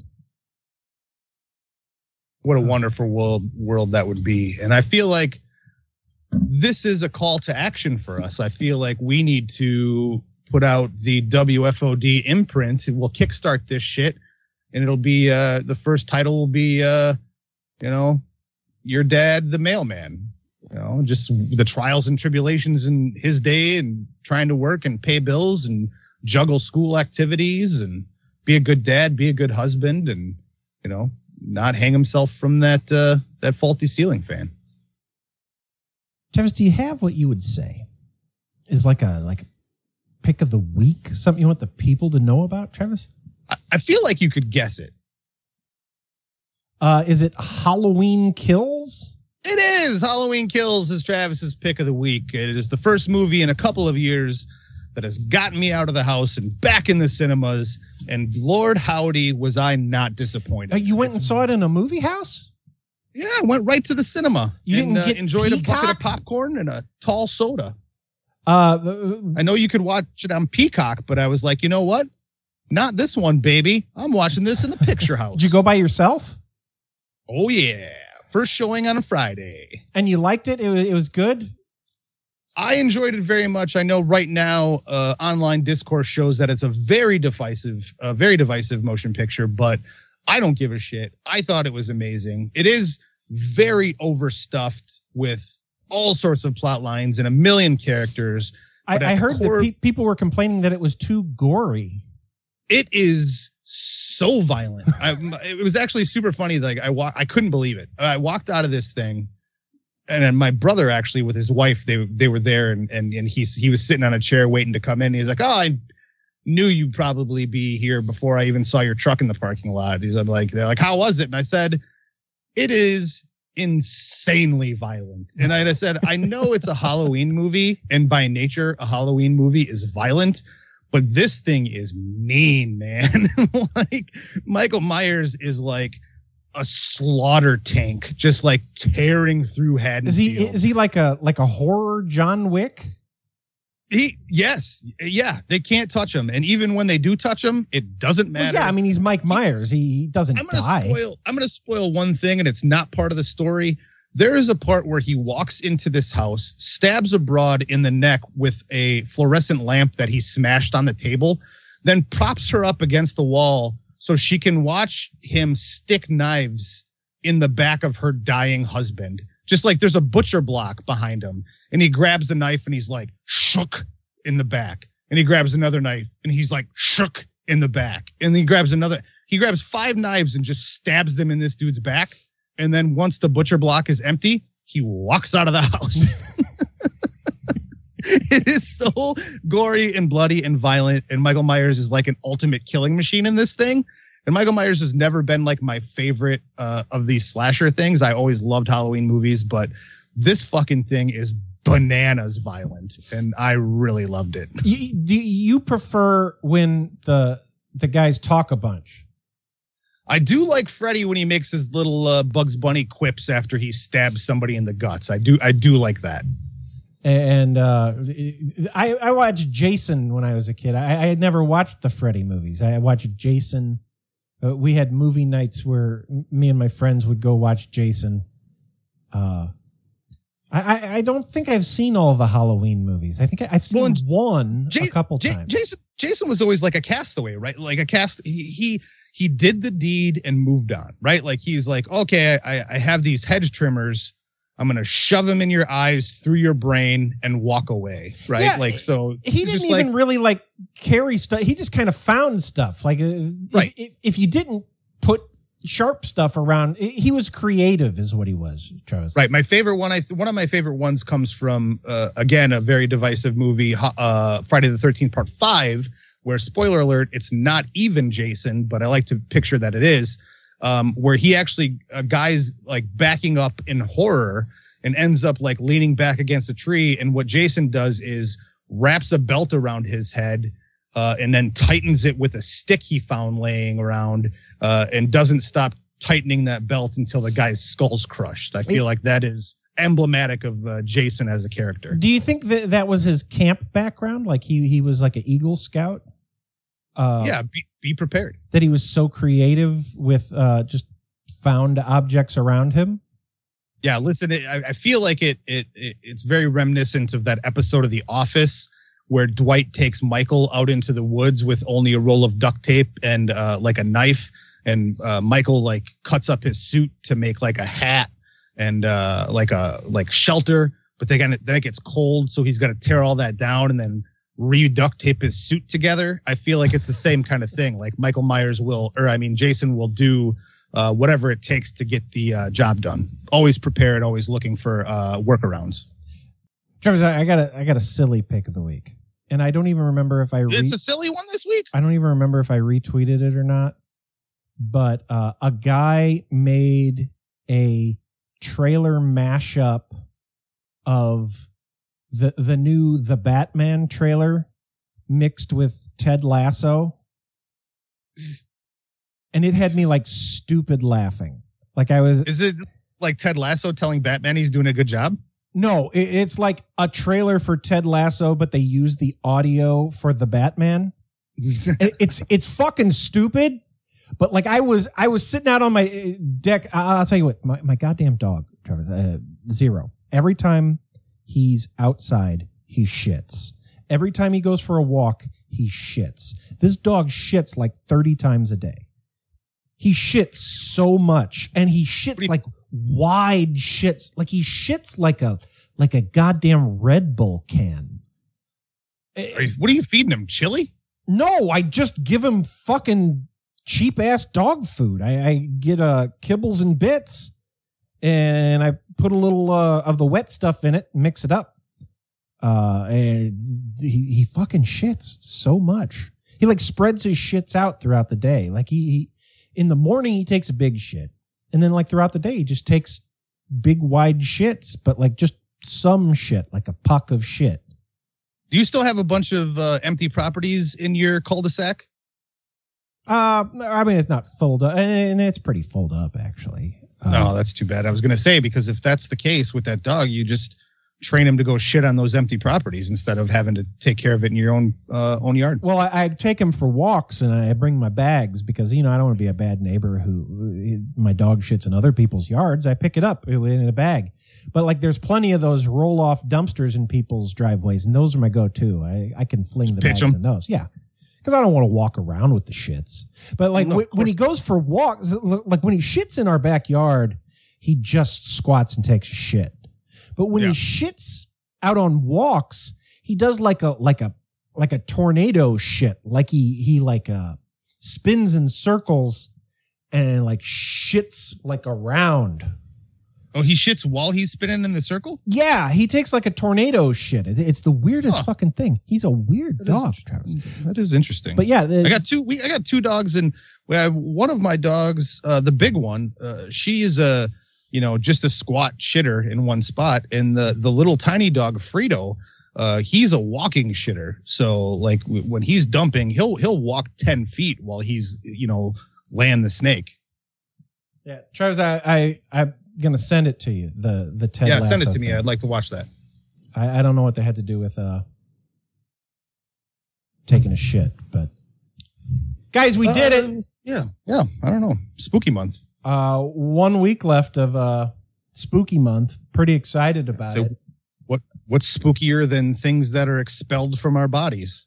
What a wonderful world world that would be. And I feel like this is a call to action for us. I feel like we need to put out the W F O D imprint. We'll kickstart this shit, and it'll be uh, the first title will be, uh, you know, Your Dad, the Mailman. You know, just the trials and tribulations in his day and trying to work and pay bills and juggle school activities and be a good dad, be a good husband, and, you know, not hang himself from that uh, that faulty ceiling fan. Travis, do you have what you would say is like a like a pick of the week? Something you want the people to know about, Travis? I, I feel like you could guess it. Uh, is it Halloween Kills? It is. Halloween Kills is Travis's pick of the week. It is the first movie in a couple of years that has gotten me out of the house and back in the cinemas. And Lord howdy, was I not disappointed. Uh, you went and saw it in a movie house? Yeah, I went right to the cinema. You and didn't uh, get enjoyed a bucket Peacock? of popcorn and a tall soda. Uh, I know you could watch it on Peacock, but I was like, you know what? Not this one, baby. I'm watching this in the picture house. Did you go by yourself? Oh, yeah. First showing on a Friday. And you liked it? It was, it was good? I enjoyed it very much. I know right now uh, online discourse shows that it's a very divisive, uh, very divisive motion picture, but I don't give a shit. I thought it was amazing. It is very overstuffed with all sorts of plot lines and a million characters. I, but at I the heard core- that pe- people were complaining that it was too gory. It is so violent. I, it was actually super funny. Like I, wa- I couldn't believe it. I walked out of this thing, and then my brother actually with his wife, they they were there, and and and he's he was sitting on a chair waiting to come in. He's like, "Oh, I knew you'd probably be here before I even saw your truck in the parking lot." He's I'm like, "They're like, how was it?" And I said, "It is insanely violent." And I said, "I know it's a Halloween movie, and by nature, a Halloween movie is violent." But this thing is mean, man. Like Michael Myers is like a slaughter tank, just like tearing through Haddonfield. Is he is he like a like a horror John Wick? He yes, yeah. They can't touch him, and even when they do touch him, it doesn't Well, matter. yeah, I mean he's Mike Myers. He, he doesn't I'm gonna die. spoil. I'm gonna spoil one thing, and it's not part of the story. There is a part where he walks into this house, stabs a broad in the neck with a fluorescent lamp that he smashed on the table. then props her up against the wall so she can watch him stick knives in the back of her dying husband. Just like there's a butcher block behind him, and he grabs a knife and he's like shook in the back, and he grabs another knife and he's like shook in the back, and then he grabs another. He grabs five knives and just stabs them in this dude's back, and then once the butcher block is empty, he walks out of the house. It is so gory and bloody and violent, and Michael Myers is like an ultimate killing machine in this thing. And Michael Myers has never been like my favorite uh, of these slasher things. I always loved Halloween movies, but this fucking thing is bananas violent, and I really loved it. You, do you prefer when the the guys talk a bunch? I do like Freddy when he makes his little uh, Bugs Bunny quips after he stabs somebody in the guts. I do I do like that. And uh, I, I watched Jason when I was a kid. I, I had never watched the Freddy movies. I watched Jason. Uh, we had movie nights where me and my friends would go watch Jason. Uh, I, I don't think I've seen all the Halloween movies. I think I've seen well, one J- a couple J- times. Jason Jason was always like a castaway, right? Like a cast. He he, he did the deed and moved on, right? Like he's like, okay, I, I have these hedge trimmers. I'm going to shove them in your eyes through your brain and walk away. Right. Yeah, like, so he didn't even like, really like carry stuff. He just kind of found stuff. Like, uh, right. if, if you didn't put sharp stuff around, he was creative is what he was, Travis. Right. My favorite one, I th- one of my favorite ones comes from, uh, again, a very divisive movie, uh, Friday the thirteenth part five, where spoiler alert, it's not even Jason, but I like to picture that it is. Um, where he actually, a guy's like backing up in horror and ends up like leaning back against a tree. And what Jason does is wraps a belt around his head uh, and then tightens it with a stick he found laying around uh, and doesn't stop tightening that belt until the guy's skull's crushed. I feel like that is emblematic of uh, Jason as a character. Do you think that that was his camp background? Like he, he was like an Eagle Scout? Uh, yeah, be, be prepared. That he was so creative with uh, just found objects around him. Yeah, listen, it, I, I feel like it, it it it's very reminiscent of that episode of The Office where Dwight takes Michael out into the woods with only a roll of duct tape and uh, like a knife, and uh, Michael like cuts up his suit to make like a hat and uh, like a like shelter, but they got then it gets cold, so he's got to tear all that down and then re-duct tape his suit together. I feel like it's the same kind of thing. Like Michael Myers will, or I mean, Jason will do uh, whatever it takes to get the uh, job done. Always prepared, always looking for uh, workarounds. Travis, I got a, I got a silly pick of the week, and I don't even remember if I. Re- it's a silly one this week. I don't even remember if I retweeted it or not. But uh, a guy made a trailer mashup of the the new The Batman trailer mixed with Ted Lasso, and it had me like stupid laughing. Like I was. Is it like Ted Lasso telling Batman he's doing a good job? No, it, it's like a trailer for Ted Lasso, but they use the audio for the Batman. it, it's it's fucking stupid. But like I was I was sitting out on my deck. I'll tell you what, my, my goddamn dog, Travis, uh, Zero. Every time he's outside, he shits. Every time he goes for a walk, he shits. This dog shits like thirty times a day. He shits so much, and he shits like wide shits. Like he shits like a like a goddamn Red Bull can. What are you feeding him? Chili? No, I just give him fucking cheap ass dog food. I, I get uh, kibbles and bits, and I put a little uh, of the wet stuff in it, mix it up. Uh, and he, he fucking shits so much. He like spreads his shits out throughout the day. Like he, he in the morning he takes a big shit, and then like throughout the day he just takes big wide shits, but like just some shit, like a puck of shit. Do you still have a bunch of uh, empty properties in your cul-de-sac? Uh, I mean, it's not filled up, and it's pretty filled up, actually. Uh, no, that's too bad. I was going to say, because if that's the case with that dog, you just train him to go shit on those empty properties instead of having to take care of it in your own uh, own yard. Well, I, I take him for walks, and I bring my bags because, you know, I don't want to be a bad neighbor who my dog shits in other people's yards. I pick it up in a bag. But, like, there's plenty of those roll-off dumpsters in people's driveways, and those are my go-to. I, I can fling the Pitch bags them. in those. Yeah. because I don't want to walk around with the shits. But like No, w- when he goes for walks, like when he shits in our backyard, he just squats and takes a shit. But when Yeah. he shits out on walks, he does like a like a like a tornado shit. Like he he like uh spins in circles and like shits like around. Oh, he shits while he's spinning in the circle? Yeah, he takes like a tornado shit. It- It's the weirdest Huh. fucking thing. He's a weird That is dog, interesting. Travis. That is interesting. But yeah, I it's- got two. We I got two dogs, and we have one of my dogs, uh, the big one. Uh, she is a, you know, just a squat shitter in one spot, and the the little tiny dog Frito, uh, he's a walking shitter. So like w- when he's dumping, he'll he'll walk ten feet while he's you know laying the snake. Yeah, Travis, I, I I'm gonna send it to you. The the Ted yeah, Lasso send it to me. thing. I'd like to watch that. I, I don't know what they had to do with uh taking a shit, but guys, we did it. Uh, Yeah, yeah. I don't know. Spooky month. Uh, one week left of uh spooky month. Pretty excited about So it. what what's spookier than things that are expelled from our bodies?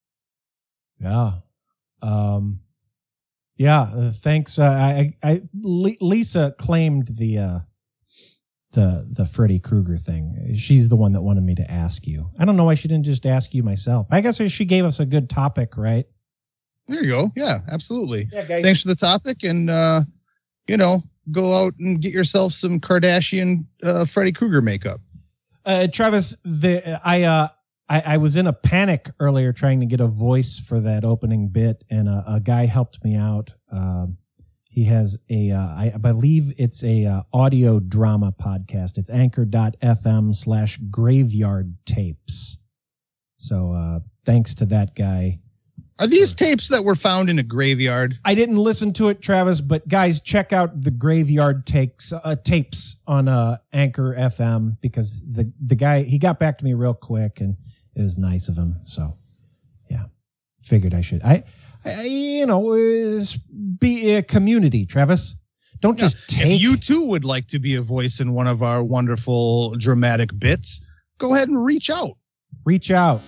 Yeah. Um. Yeah. Uh, thanks. Uh, I, I, Li- Lisa claimed the, uh, the, the Freddy Krueger thing. She's the one that wanted me to ask you. I don't know why she didn't just ask you myself. I guess she gave us a good topic, right? There you go. Yeah, absolutely. Yeah, guys. Thanks for the topic, and uh, you know, go out and get yourself some Kardashian uh, Freddy Krueger makeup. Uh, Travis, the, I, uh, I, I was in a panic earlier trying to get a voice for that opening bit, and a, a guy helped me out. Um, he has a, uh, I, I believe it's a uh, audio drama podcast. It's anchor.fm slash graveyard tapes. So uh, thanks to that guy. Are these tapes that were found in a graveyard? I didn't listen to it, Travis, but guys, check out the graveyard takes uh, tapes on uh, Anchor F M, because the the guy, he got back to me real quick, and it was nice of him. So, yeah, figured I should. I, I you know, it's be a community, Travis. Don't Yeah. just take. If you too would like to be a voice in one of our wonderful dramatic bits, go ahead and reach out. Reach out.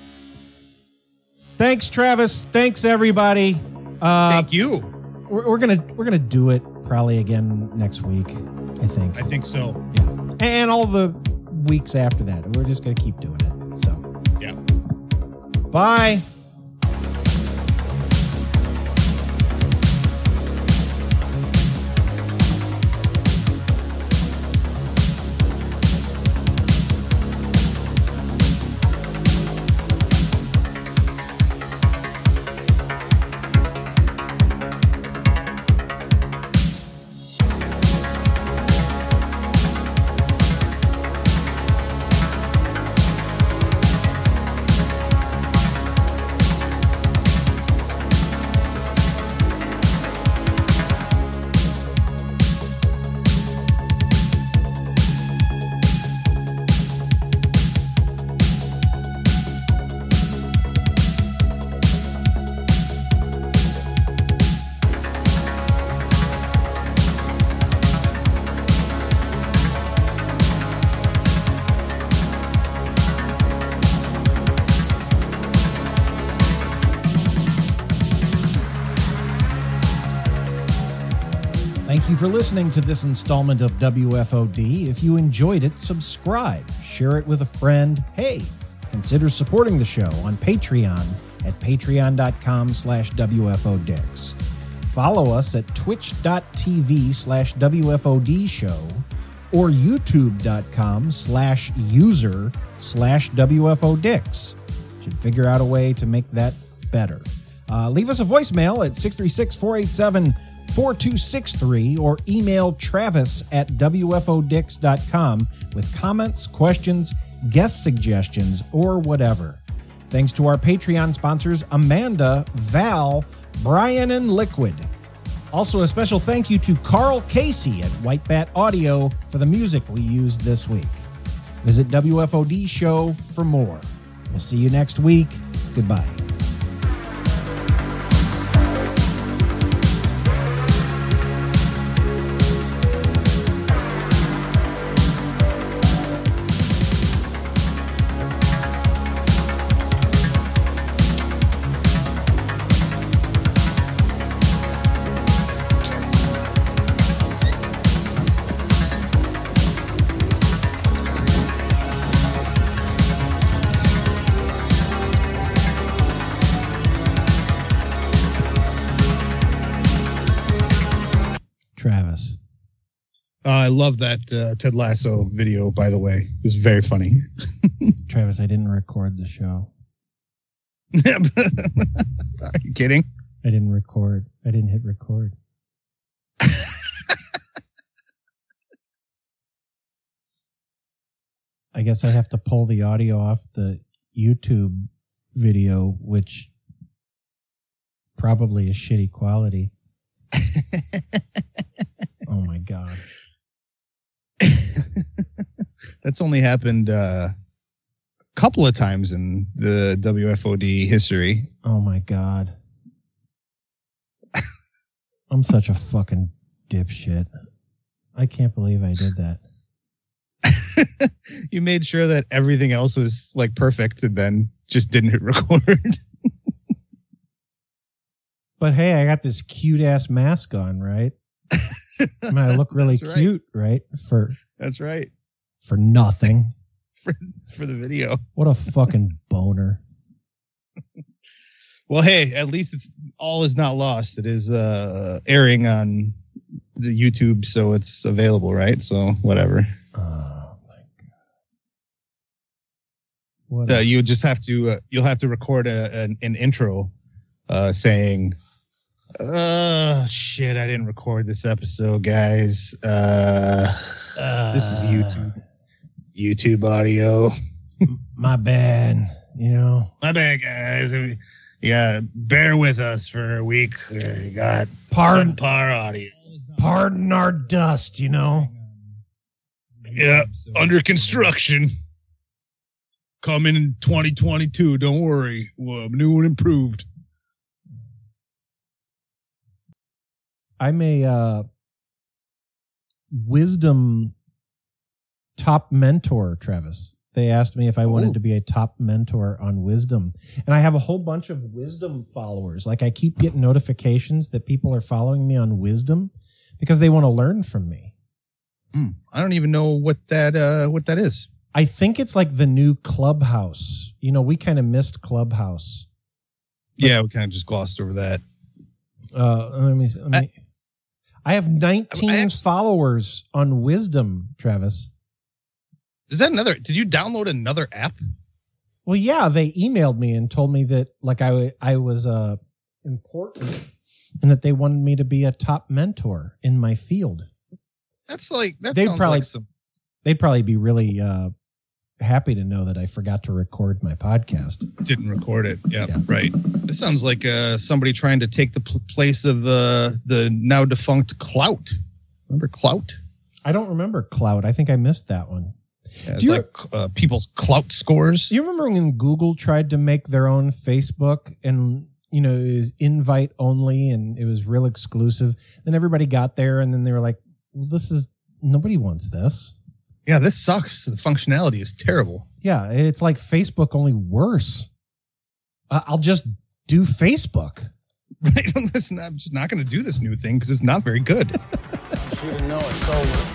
Thanks, Travis. Thanks, everybody. Uh, Thank you. We're, we're gonna we're gonna do it probably again next week. I think. I think so. Yeah. And all the weeks after that, we're just gonna keep doing it. So. Yeah. Bye. Thank you for listening to this installment of W F O D. If you enjoyed it, subscribe, share it with a friend. Hey, consider supporting the show on Patreon at patreon.com slash WFODix. Follow us at twitch.tv slash WFOD show or youtube.com slash user slash WFODix. Should figure out a way to make that better. Uh, leave us a voicemail at six three six, four eight seven, four two six three or email Travis at W F O Dix dot com with comments, questions, guest suggestions, or whatever. Thanks to our Patreon sponsors, Amanda, Val, Brian, and Liquid. Also, a special thank you to Carl Casey at White Bat Audio for the music we used this week. Visit W F O D Show for more. We'll see you next week. Goodbye. Uh, I love that uh, Ted Lasso video, by the way. It's very funny. Travis, I didn't record the show. Are you kidding? I didn't record. I didn't hit record. I guess I have to pull the audio off the YouTube video, which probably is shitty quality. Oh my God. That's only happened uh, a couple of times in the W F O D history. Oh my God. I'm such a fucking dipshit. I can't believe I did that. You made sure that everything else was like perfect and then just didn't hit record. But hey, I got this cute ass mask on, right? I mean, I look really That's cute, right? For That's right. For nothing. For, for the video. What a fucking boner. Well, hey, at least it's all is not lost. It is uh, airing on the YouTube, so it's available, right? So whatever. Oh my God. What Uh, a- you just have to uh, you'll have to record a, an, an intro uh, saying, "Uh, shit, I didn't record this episode, guys. Uh, this is YouTube, YouTube audio. My bad. You know, My bad, guys. You gotta bear with us for a week. You got Pardon- subpar audio. pardon our dust, you know." Yeah, under construction. Coming in twenty twenty-two. Don't worry. Well, new and improved. I'm a uh, wisdom top mentor, Travis. They asked me if I wanted Oh. to be a top mentor on wisdom. And I have a whole bunch of wisdom followers. Like I keep getting notifications that people are following me on wisdom because they want to learn from me. Hmm, I don't even know what that uh, what that is. I think it's like the new Clubhouse. You know, we kind of missed Clubhouse. Yeah, we kind of just glossed over that. Uh, let me, let me, I, I have nineteen I actually- followers on wisdom, Travis. Is that another? Did you download another app? Well, yeah, they emailed me and told me that like I I was uh important and that they wanted me to be a top mentor in my field. That's like that They'd sounds probably like some. they'd probably be really uh happy to know that I forgot to record my podcast. Didn't record it. Yeah, right. This sounds like uh, somebody trying to take the pl- place of the the now defunct Clout. Remember Clout? I don't remember Cloud. I think I missed that one. Yeah, it's Do you- like uh, people's Clout scores. Do you remember when Google tried to make their own Facebook and, you know, it was invite only and it was real exclusive? Then everybody got there and then they were like, well, this is, nobody wants this. Yeah, this sucks. The functionality is terrible. Yeah, it's like Facebook, only worse. Uh, I'll just do Facebook. Right? Listen, I'm just not going to do this new thing because it's not very good. You didn't know it's over.